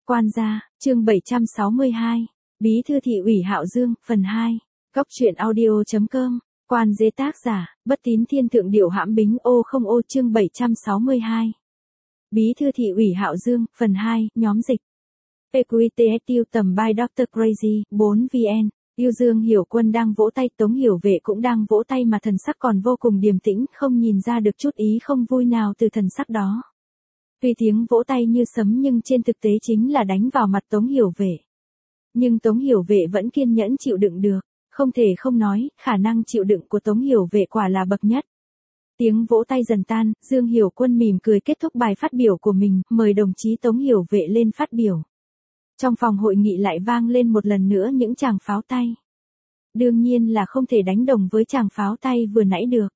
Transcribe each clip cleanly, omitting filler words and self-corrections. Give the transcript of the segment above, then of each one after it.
Quan gia, chương 762. Bí thư thị ủy Hạo Dương, phần 2. Góc truyện audio.com. Quan dế tác giả, Bất Tín Thiên Thượng Điệu Hãm Bính ô không ô chương 762. Bí thư thị ủy Hạo Dương, phần 2, nhóm dịch. PQTSU tầm by Dr. Crazy, 4 VN. Yêu Dương Hiểu Quân đang vỗ tay, Tống Hiểu Vệ cũng đang vỗ tay mà thần sắc còn vô cùng điềm tĩnh, không nhìn ra được chút ý không vui nào từ thần sắc đó. Tuy tiếng vỗ tay như sấm nhưng trên thực tế chính là đánh vào mặt Tống Hiểu Vệ. Nhưng Tống Hiểu Vệ vẫn kiên nhẫn chịu đựng được, không thể không nói, khả năng chịu đựng của Tống Hiểu Vệ quả là bậc nhất. Tiếng vỗ tay dần tan, Dương Hiểu Quân mỉm cười kết thúc bài phát biểu của mình, mời đồng chí Tống Hiểu Vệ lên phát biểu. Trong phòng hội nghị lại vang lên một lần nữa những tràng pháo tay. Đương nhiên là không thể đánh đồng với tràng pháo tay vừa nãy được.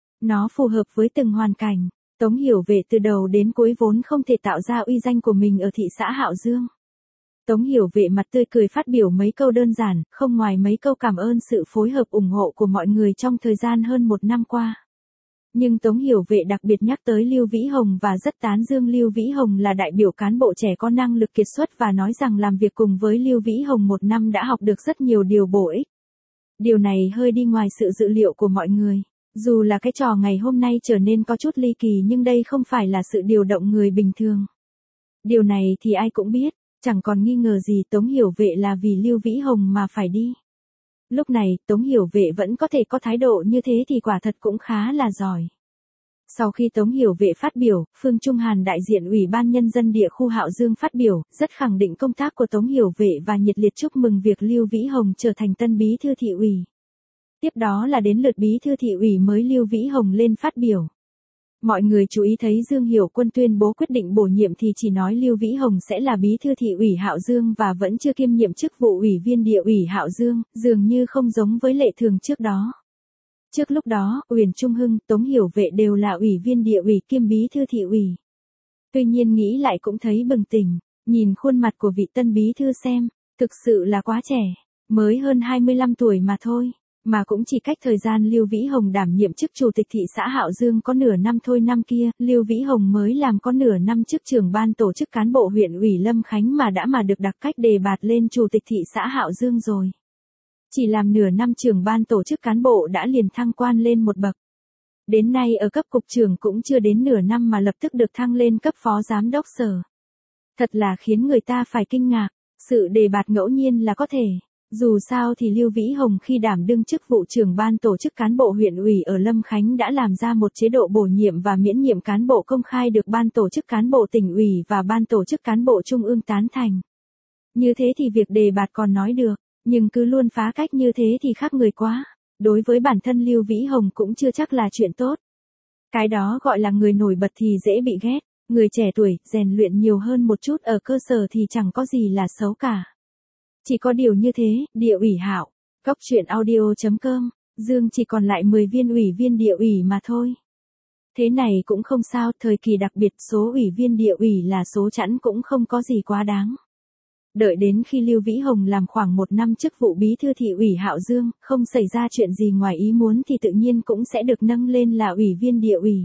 Nó phù hợp với từng hoàn cảnh. Tống Hiểu Vệ từ đầu đến cuối vốn không thể tạo ra uy danh của mình ở thị xã Hạo Dương. Tống Hiểu Vệ mặt tươi cười phát biểu mấy câu đơn giản, không ngoài mấy câu cảm ơn sự phối hợp ủng hộ của mọi người trong thời gian hơn một năm qua. Nhưng Tống Hiểu Vệ đặc biệt nhắc tới Lưu Vĩ Hồng và rất tán dương Lưu Vĩ Hồng là đại biểu cán bộ trẻ có năng lực kiệt xuất và nói rằng làm việc cùng với Lưu Vĩ Hồng một năm đã học được rất nhiều điều bổ ích. Điều này hơi đi ngoài sự dự liệu của mọi người. Dù là cái trò ngày hôm nay trở nên có chút ly kỳ nhưng đây không phải là sự điều động người bình thường. Điều này thì ai cũng biết, chẳng còn nghi ngờ gì Tống Hiểu Vệ là vì Lưu Vĩ Hồng mà phải đi. Lúc này, Tống Hiểu Vệ vẫn có thể có thái độ như thế thì quả thật cũng khá là giỏi. Sau khi Tống Hiểu Vệ phát biểu, Phương Trung Hàn đại diện Ủy ban Nhân dân địa khu Hạo Dương phát biểu, rất khẳng định công tác của Tống Hiểu Vệ và nhiệt liệt chúc mừng việc Lưu Vĩ Hồng trở thành tân bí thư thị ủy. Tiếp đó là đến lượt bí thư thị ủy mới Lưu Vĩ Hồng lên phát biểu. Mọi người chú ý thấy Dương Hiểu Quân tuyên bố quyết định bổ nhiệm thì chỉ nói Lưu Vĩ Hồng sẽ là bí thư thị ủy Hạo Dương và vẫn chưa kiêm nhiệm chức vụ ủy viên địa ủy Hạo Dương, dường như không giống với lệ thường trước đó. Trước lúc đó, Uyển Trung Hưng, Tống Hiểu Vệ đều là ủy viên địa ủy kiêm bí thư thị ủy. Tuy nhiên nghĩ lại cũng thấy bừng tỉnh, nhìn khuôn mặt của vị tân bí thư xem, thực sự là quá trẻ, mới hơn 25 tuổi mà thôi. Mà cũng chỉ cách thời gian Lưu Vĩ Hồng đảm nhiệm chức chủ tịch thị xã Hạo Dương có nửa năm thôi, năm kia, Lưu Vĩ Hồng mới làm có nửa năm chức trưởng ban tổ chức cán bộ huyện ủy Lâm Khánh mà được đặc cách đề bạt lên chủ tịch thị xã Hạo Dương rồi. Chỉ làm nửa năm trưởng ban tổ chức cán bộ đã liền thăng quan lên một bậc. Đến nay ở cấp cục trưởng cũng chưa đến nửa năm mà lập tức được thăng lên cấp phó giám đốc sở. Thật là khiến người ta phải kinh ngạc, sự đề bạt ngẫu nhiên là có thể. Dù sao thì Lưu Vĩ Hồng khi đảm đương chức vụ trưởng ban tổ chức cán bộ huyện ủy ở Lâm Khánh đã làm ra một chế độ bổ nhiệm và miễn nhiệm cán bộ công khai được ban tổ chức cán bộ tỉnh ủy và ban tổ chức cán bộ trung ương tán thành. Như thế thì việc đề bạt còn nói được, nhưng cứ luôn phá cách như thế thì khác người quá. Đối với bản thân Lưu Vĩ Hồng cũng chưa chắc là chuyện tốt. Cái đó gọi là người nổi bật thì dễ bị ghét, người trẻ tuổi rèn luyện nhiều hơn một chút ở cơ sở thì chẳng có gì là xấu cả. Chỉ có điều như thế, địa ủy Hạo, góc truyện audio.com, Dương chỉ còn lại 10 viên ủy viên địa ủy mà thôi. Thế này cũng không sao, thời kỳ đặc biệt số ủy viên địa ủy là số chẵn cũng không có gì quá đáng. Đợi đến khi Lưu Vĩ Hồng làm khoảng 1 năm chức vụ bí thư thị ủy Hạo Dương, không xảy ra chuyện gì ngoài ý muốn thì tự nhiên cũng sẽ được nâng lên là ủy viên địa ủy.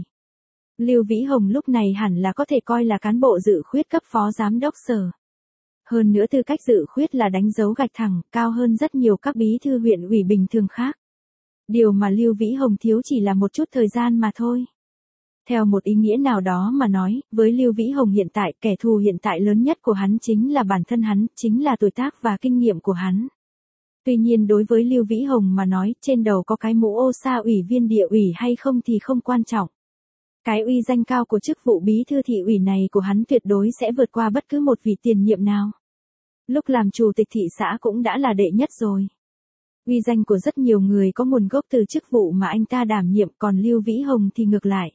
Lưu Vĩ Hồng lúc này hẳn là có thể coi là cán bộ dự khuyết cấp phó giám đốc sở. Hơn nữa tư cách dự khuyết là đánh dấu gạch thẳng, cao hơn rất nhiều các bí thư huyện ủy bình thường khác. Điều mà Lưu Vĩ Hồng thiếu chỉ là một chút thời gian mà thôi. Theo một ý nghĩa nào đó mà nói, với Lưu Vĩ Hồng hiện tại, kẻ thù hiện tại lớn nhất của hắn chính là bản thân hắn, chính là tuổi tác và kinh nghiệm của hắn. Tuy nhiên đối với Lưu Vĩ Hồng mà nói, trên đầu có cái mũ ô sa ủy viên địa ủy hay không thì không quan trọng. Cái uy danh cao của chức vụ bí thư thị ủy này của hắn tuyệt đối sẽ vượt qua bất cứ một vị tiền nhiệm nào. Lúc làm chủ tịch thị xã cũng đã là đệ nhất rồi. Uy danh của rất nhiều người có nguồn gốc từ chức vụ mà anh ta đảm nhiệm, còn Lưu Vĩ Hồng thì ngược lại.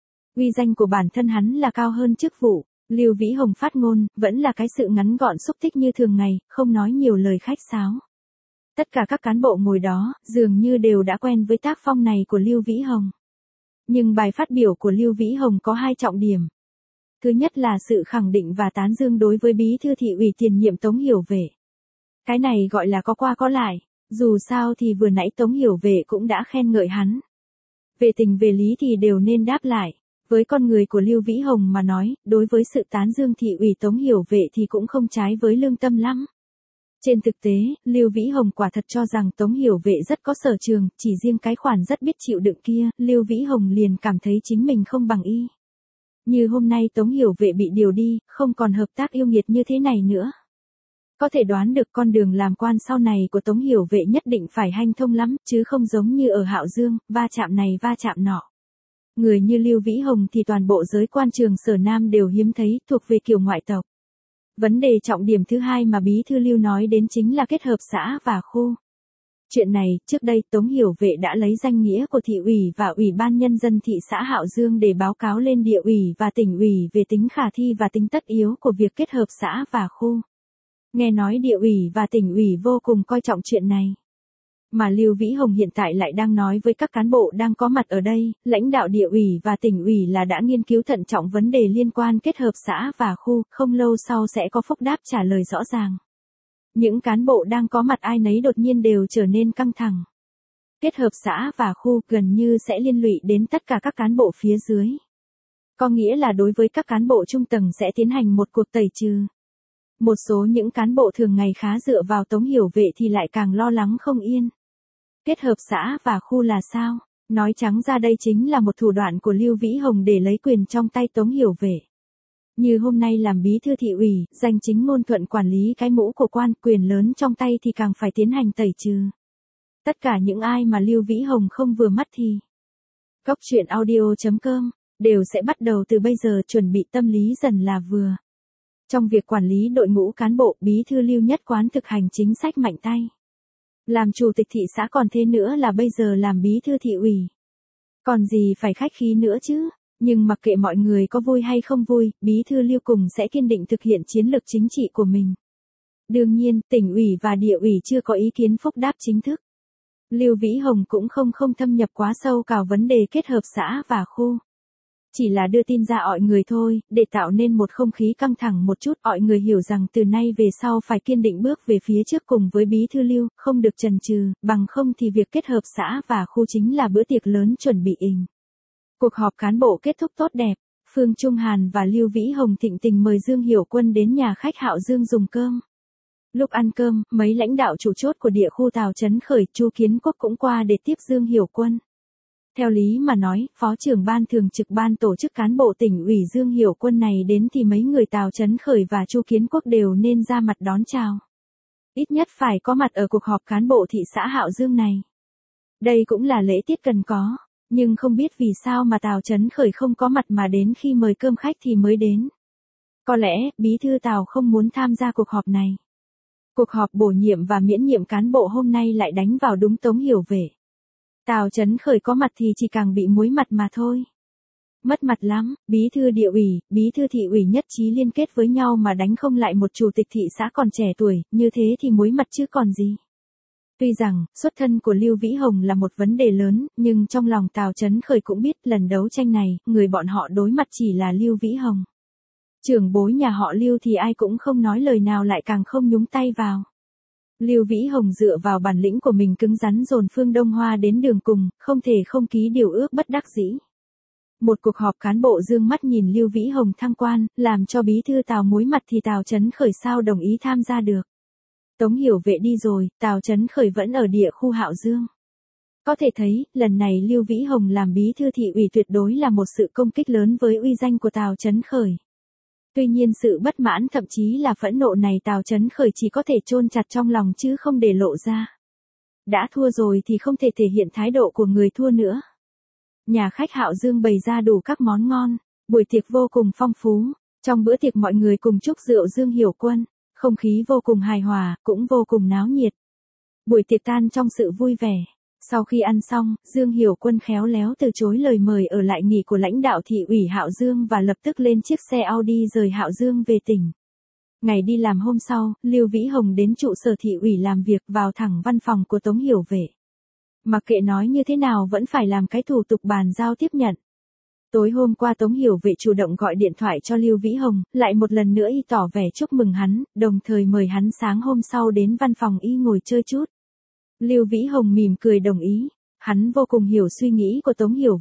Uy danh của bản thân hắn là cao hơn chức vụ. Lưu Vĩ Hồng phát ngôn, vẫn là cái sự ngắn gọn xúc tích như thường ngày, không nói nhiều lời khách sáo. Tất cả các cán bộ ngồi đó, dường như đều đã quen với tác phong này của Lưu Vĩ Hồng. Nhưng bài phát biểu của Lưu Vĩ Hồng có 2 trọng điểm. Thứ nhất là sự khẳng định và tán dương đối với bí thư thị ủy tiền nhiệm Tống Hiểu Vệ. Cái này gọi là có qua có lại, dù sao thì vừa nãy Tống Hiểu Vệ cũng đã khen ngợi hắn. Về tình về lý thì đều nên đáp lại. Với con người của Lưu Vĩ Hồng mà nói, đối với sự tán dương thị ủy Tống Hiểu Vệ thì cũng không trái với lương tâm lắm. Trên thực tế, Lưu Vĩ Hồng quả thật cho rằng Tống Hiểu Vệ rất có sở trường, chỉ riêng cái khoản rất biết chịu đựng kia, Lưu Vĩ Hồng liền cảm thấy chính mình không bằng y. Như hôm nay Tống Hiểu Vệ bị điều đi, không còn hợp tác yêu nghiệt như thế này nữa. Có thể đoán được con đường làm quan sau này của Tống Hiểu Vệ nhất định phải hanh thông lắm, chứ không giống như ở Hạo Dương, va chạm này va chạm nọ. Người như Lưu Vĩ Hồng thì toàn bộ giới quan trường Sở Nam đều hiếm thấy, thuộc về kiểu ngoại tộc. Vấn đề trọng điểm thứ hai mà Bí thư Lưu nói đến chính là kết hợp xã và khu. Chuyện này, trước đây Tống Hiểu Vệ đã lấy danh nghĩa của thị ủy và ủy ban nhân dân thị xã Hạo Dương để báo cáo lên địa ủy và tỉnh ủy về tính khả thi và tính tất yếu của việc kết hợp xã và khu. Nghe nói địa ủy và tỉnh ủy vô cùng coi trọng chuyện này. Mà Lưu Vĩ Hồng hiện tại lại đang nói với các cán bộ đang có mặt ở đây, lãnh đạo địa ủy và tỉnh ủy là đã nghiên cứu thận trọng vấn đề liên quan kết hợp xã và khu, không lâu sau sẽ có phúc đáp trả lời rõ ràng. Những cán bộ đang có mặt ai nấy đột nhiên đều trở nên căng thẳng. Kết hợp xã và khu gần như sẽ liên lụy đến tất cả các cán bộ phía dưới. Có nghĩa là đối với các cán bộ trung tầng sẽ tiến hành một cuộc tẩy trừ. Một số những cán bộ thường ngày khá dựa vào Tống Hiểu Vệ thì lại càng lo lắng không yên. Kết hợp xã và khu là sao? Nói trắng ra đây chính là một thủ đoạn của Lưu Vĩ Hồng để lấy quyền trong tay Tống Hiểu Vệ. Như hôm nay làm bí thư thị ủy, danh chính ngôn thuận quản lý cái mũ của quan, quyền lớn trong tay thì càng phải tiến hành tẩy trừ. Tất cả những ai mà Lưu Vĩ Hồng không vừa mắt thì Cóc truyện audio.com đều sẽ bắt đầu từ bây giờ chuẩn bị tâm lý dần là vừa. Trong việc quản lý đội ngũ cán bộ, bí thư Lưu nhất quán thực hành chính sách mạnh tay. Làm chủ tịch thị xã còn thế nữa là bây giờ làm bí thư thị ủy. Còn gì phải khách khí nữa chứ? Nhưng mặc kệ mọi người có vui hay không vui, bí thư Lưu cùng sẽ kiên định thực hiện chiến lược chính trị của mình. Đương nhiên, tỉnh ủy và địa ủy chưa có ý kiến phúc đáp chính thức. Lưu Vĩ Hồng cũng không thâm nhập quá sâu vào vấn đề kết hợp xã và khu. Chỉ là đưa tin ra mọi người thôi, để tạo nên một không khí căng thẳng một chút, mọi người hiểu rằng từ nay về sau phải kiên định bước về phía trước cùng với bí thư Lưu, không được chần chừ, bằng không thì việc kết hợp xã và khu chính là bữa tiệc lớn chuẩn bị ình. Cuộc họp cán bộ kết thúc tốt đẹp, Phương Trung Hàn và Lưu Vĩ Hồng thịnh tình mời Dương Hiểu Quân đến nhà khách Hạo Dương dùng cơm. Lúc ăn cơm, mấy lãnh đạo chủ chốt của địa khu Tào Chấn Khởi, Chu Kiến Quốc cũng qua để tiếp Dương Hiểu Quân. Theo lý mà nói, Phó trưởng ban thường trực ban tổ chức cán bộ tỉnh ủy Dương Hiểu Quân này đến thì mấy người Tào Chấn Khởi và Chu Kiến Quốc đều nên ra mặt đón chào. Ít nhất phải có mặt ở cuộc họp cán bộ thị xã Hạo Dương này. Đây cũng là lễ tiết cần có, nhưng không biết vì sao mà Tào Chấn Khởi không có mặt mà đến khi mời cơm khách thì mới đến. Có lẽ, bí thư Tào không muốn tham gia cuộc họp này. Cuộc họp bổ nhiệm và miễn nhiệm cán bộ hôm nay lại đánh vào đúng Tống Hiểu Vệ. Tào Chấn Khởi có mặt thì chỉ càng bị muối mặt mà thôi. Mất mặt lắm, bí thư địa ủy, bí thư thị ủy nhất trí liên kết với nhau mà đánh không lại một chủ tịch thị xã còn trẻ tuổi, như thế thì muối mặt chứ còn gì. Tuy rằng, xuất thân của Lưu Vĩ Hồng là một vấn đề lớn, nhưng trong lòng Tào Chấn Khởi cũng biết lần đấu tranh này, người bọn họ đối mặt chỉ là Lưu Vĩ Hồng. Trưởng bối nhà họ Lưu thì ai cũng không nói lời nào lại càng không nhúng tay vào. Lưu Vĩ Hồng dựa vào bản lĩnh của mình cứng rắn dồn Phương Đông Hoa đến đường cùng, không thể không ký điều ước bất đắc dĩ. Một cuộc họp cán bộ dương mắt nhìn Lưu Vĩ Hồng thăng quan, làm cho bí thư Tào muối mặt thì Tào Chấn Khởi sao đồng ý tham gia được. Tống Hiểu Vệ đi rồi, Tào Chấn Khởi vẫn ở địa khu Hạo Dương. Có thể thấy, lần này Lưu Vĩ Hồng làm bí thư thị ủy tuyệt đối là một sự công kích lớn với uy danh của Tào Chấn Khởi. Tuy nhiên sự bất mãn thậm chí là phẫn nộ này Tào Chấn Khởi chỉ có thể chôn chặt trong lòng chứ không để lộ ra. Đã thua rồi thì không thể thể hiện thái độ của người thua nữa. Nhà khách Hạo Dương bày ra đủ các món ngon, buổi tiệc vô cùng phong phú. Trong bữa tiệc mọi người cùng chúc rượu Dương Hiểu Quân, không khí vô cùng hài hòa, cũng vô cùng náo nhiệt. Buổi tiệc tan trong sự vui vẻ. Sau khi ăn xong, Dương Hiểu Quân khéo léo từ chối lời mời ở lại nghỉ của lãnh đạo thị ủy Hạo Dương và lập tức lên chiếc xe Audi rời Hạo Dương về tỉnh. Ngày đi làm hôm sau, Lưu Vĩ Hồng đến trụ sở thị ủy làm việc vào thẳng văn phòng của Tống Hiểu Vệ. Mặc kệ nói như thế nào vẫn phải làm cái thủ tục bàn giao tiếp nhận. Tối hôm qua Tống Hiểu Vệ chủ động gọi điện thoại cho Lưu Vĩ Hồng, lại một lần nữa y tỏ vẻ chúc mừng hắn, đồng thời mời hắn sáng hôm sau đến văn phòng y ngồi chơi chút. Lưu Vĩ Hồng mỉm cười đồng ý, hắn vô cùng hiểu suy nghĩ của Tống Hiểu Vệ.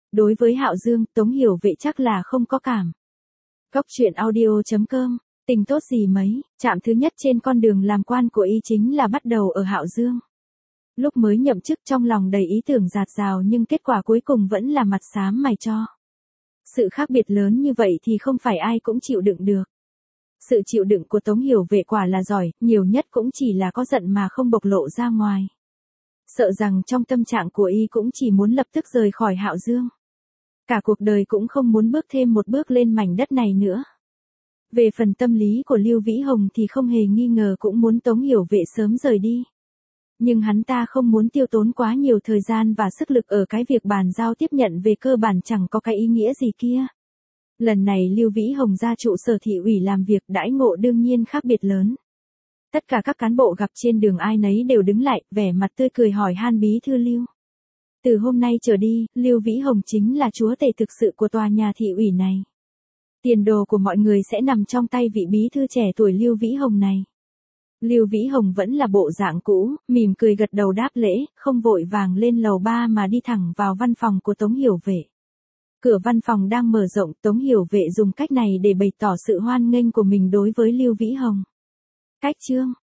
Đối với Hạo Dương, Tống Hiểu Vệ chắc là không có cảm. Cốc truyện audio.com, tình tốt gì mấy, chạm thứ nhất trên con đường làm quan của y chính là bắt đầu ở Hạo Dương. Lúc mới nhậm chức trong lòng đầy ý tưởng dạt dào nhưng kết quả cuối cùng vẫn là mặt xám mày cho. Sự khác biệt lớn như vậy thì không phải ai cũng chịu đựng được. Sự chịu đựng của Tống Hiểu Vệ quả là giỏi, nhiều nhất cũng chỉ là có giận mà không bộc lộ ra ngoài. Sợ rằng trong tâm trạng của y cũng chỉ muốn lập tức rời khỏi Hạo Dương. Cả cuộc đời cũng không muốn bước thêm một bước lên mảnh đất này nữa. Về phần tâm lý của Lưu Vĩ Hồng thì không hề nghi ngờ cũng muốn Tống Hiểu Vệ sớm rời đi. Nhưng hắn ta không muốn tiêu tốn quá nhiều thời gian và sức lực ở cái việc bàn giao tiếp nhận về cơ bản chẳng có cái ý nghĩa gì kia. Lần này Lưu Vĩ Hồng ra trụ sở thị ủy làm việc đãi ngộ đương nhiên khác biệt lớn. Tất cả các cán bộ gặp trên đường ai nấy đều đứng lại, vẻ mặt tươi cười hỏi han bí thư Lưu. Từ hôm nay trở đi, Lưu Vĩ Hồng chính là chúa tể thực sự của tòa nhà thị ủy này. Tiền đồ của mọi người sẽ nằm trong tay vị bí thư trẻ tuổi Lưu Vĩ Hồng này. Lưu Vĩ Hồng vẫn là bộ dạng cũ, mỉm cười gật đầu đáp lễ, không vội vàng lên lầu 3 mà đi thẳng vào văn phòng của Tống Hiểu Vệ. Cửa văn phòng đang mở rộng, Tống Hiểu Vệ dùng cách này để bày tỏ sự hoan nghênh của mình đối với Lưu Vĩ Hồng. Cách chương